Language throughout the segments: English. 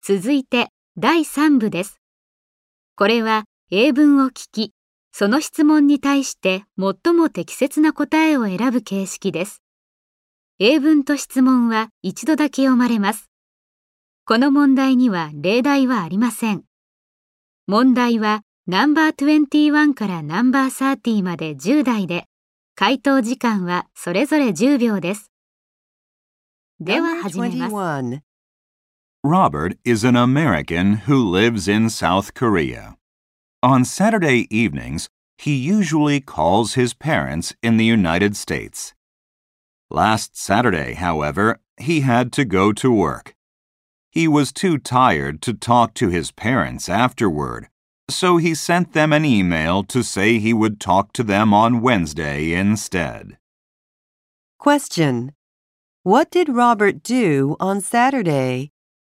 続いて第3部です。これは英文を聞き、その質問に対して最も適切な答えを選ぶ形式です。英文と質問は一度だけ読まれます。この問題には例題はありません。問題はナンバー21からナンバー30まで10題で、回答時間はそれぞれ10秒です。では始めます。 Robert is an American who lives in South Korea. On Saturday evenings, he usually calls his parents in the United States. Last Saturday, however, he had to go to work. He was too tired to talk to his parents afterward, so he sent them an email to say he would talk to them on Wednesday instead. Question: What did Robert do on Saturday?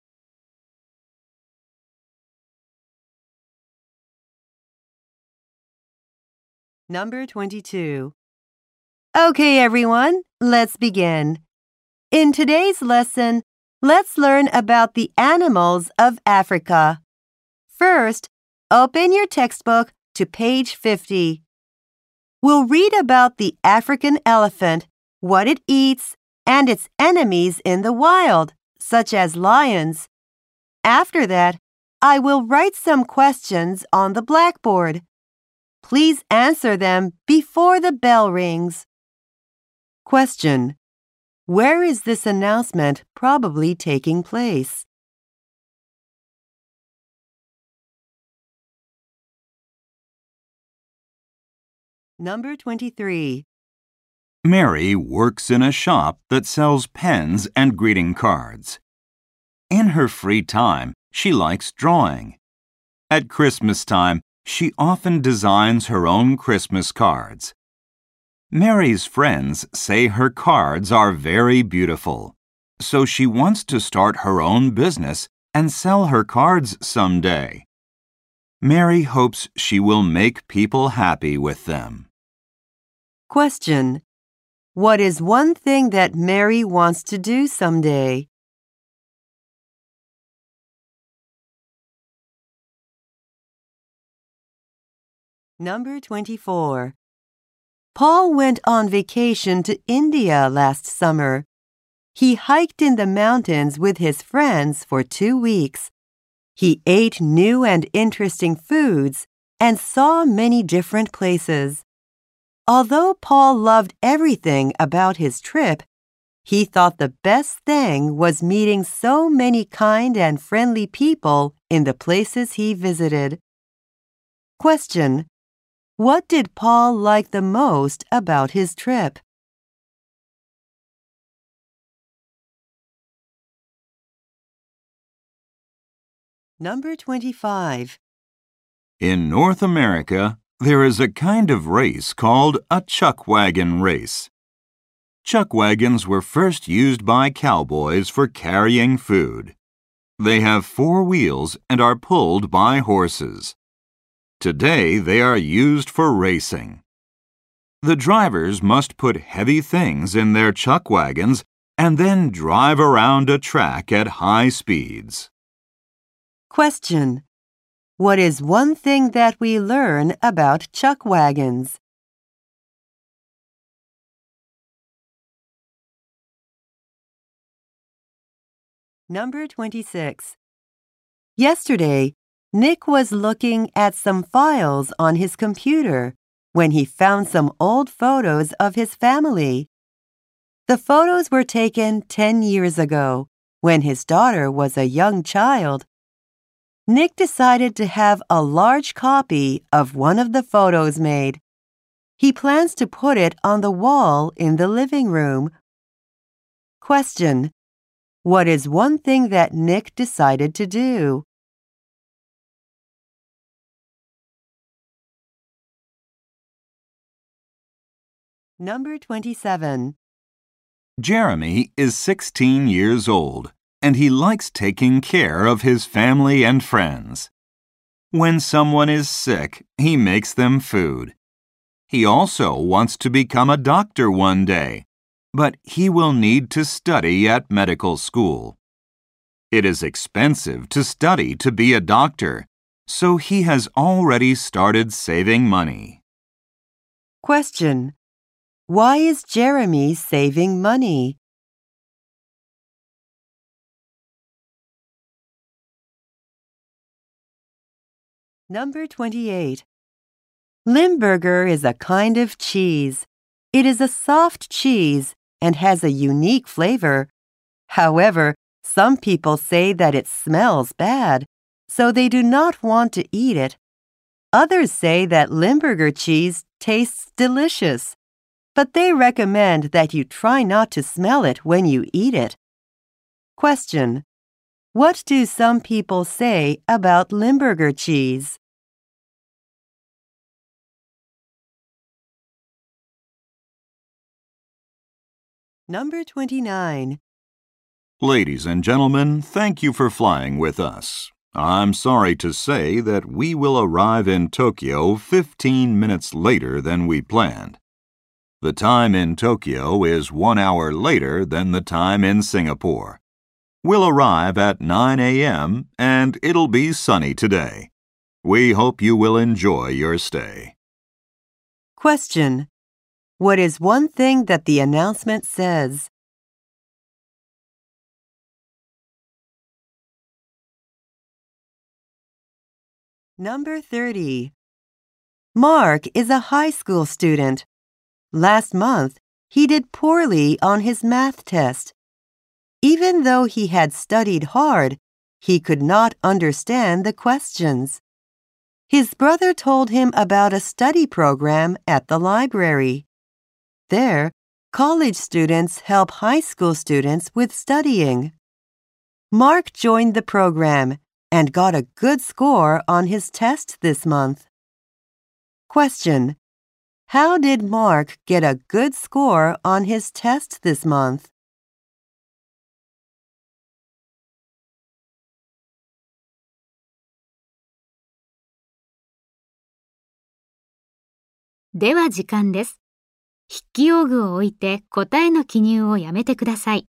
Number 22. Okay, everyone, let's begin. In today's lesson, let's learn about the animals of Africa. First, open your textbook to page 50. We'll read about the African elephant, what it eats, and its enemies in the wild, such as lions. After that, I will write some questions on the blackboard. Please answer them before the bell rings. Question: Where is this announcement probably taking place? Number 23. Mary works in a shop that sells pens and greeting cards. In her free time, she likes drawing. At Christmas time, she often designs her own Christmas cards. Mary's friends say her cards are very beautiful, so she wants to start her own business and sell her cards someday. Mary hopes she will make people happy with them. Question: What is one thing that Mary wants to do someday? Number 24. Paul went on vacation to India last summer. He hiked in the mountains with his friends for 2 weeks. He ate new and interesting foods and saw many different places. Although Paul loved everything about his trip, he thought the best thing was meeting so many kind and friendly people in the places he visited. Question: What did Paul like the most about his trip? Number 25. In North America, there is a kind of race called a chuck wagon race. Chuck wagons were first used by cowboys for carrying food. They have 4 wheels and are pulled by horses. Today, they are used for racing. The drivers must put heavy things in their chuck wagons and then drive around a track at high speeds. Question: What is one thing that we learn about chuck wagons? Number 26. Yesterday, Nick was looking at some files on his computer when he found some old photos of his family. The photos were taken 10 years ago, when his daughter was a young child. Nick decided to have a large copy of one of the photos made. He plans to put it on the wall in the living room. Question: What is one thing that Nick decided to do? Number 27. Jeremy is 16 years old, and he likes taking care of his family and friends. When someone is sick, he makes them food. He also wants to become a doctor one day, but he will need to study at medical school. It is expensive to study to be a doctor, so he has already started saving money. Question. Why is Jeremy saving money? Number 28. Limburger is a kind of cheese. It is a soft cheese and has a unique flavor. However, some people say that it smells bad, so they do not want to eat it. Others say that Limburger cheese tastes delicious, but they recommend that you try not to smell it when you eat it. Question. What do some people say about Limburger cheese? Number 29. Ladies and gentlemen, thank you for flying with us. I'm sorry to say that we will arrive in Tokyo 15 minutes later than we planned. The time in Tokyo is 1 hour later than the time in Singapore. We'll arrive at 9 a.m. and it'll be sunny today. We hope you will enjoy your stay. Question. What is one thing that the announcement says? Number 30. Mark is a high school student. Last month, he did poorly on his math test. Even though he had studied hard, he could not understand the questions. His brother told him about a study program at the library. There, college students help high school students with studying. Mark joined the program and got a good score on his test this month. Question. How did Mark get a good score on his test this month? では時間です。筆記用具を置いて答えの記入をやめてください。